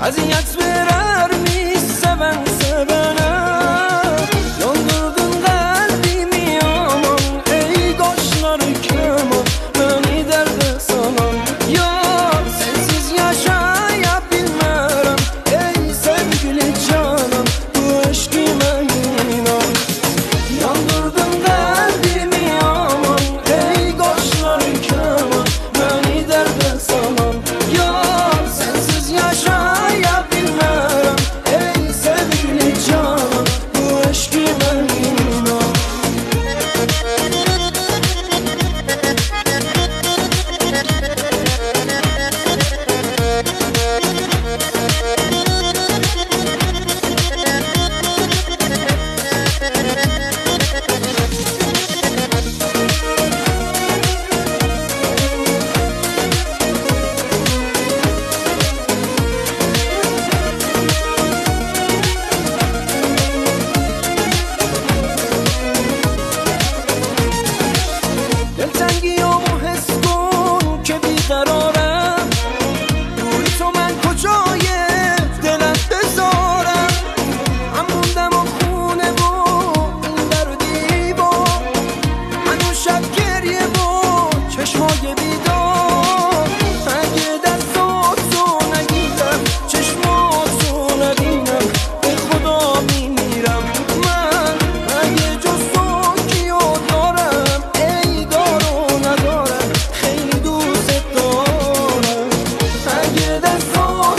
Əziyyət verərmiş sevən sevənə. Yandırdın qəlbimi yaman, ey qaşları keman, məni dərdə salan. Yar, sensiz yaşaya bilmərəm, ey sevgili canan, bu eşqimə inan. Yandırdın qəlbimi yaman, ey qaşları keman, məni dərdə salan. Yar, sensiz yaşaya bilmərəm, ey sevgili canan, bu eşqimə inan. دلتنگیامو حس کن که بیقرارم، دوری تو من کجای دلت بذارم. من موندم و خونه و این در و دیوار، هنوز شب گریه و چشمای بیدار. اگه دستاتو نگیرم، چشماتو نبینم، به خدا میمیرم من. اگه جز تو کیو دارم، ای دارو ندارم، خیلی دوست دارم. اگه دستاتو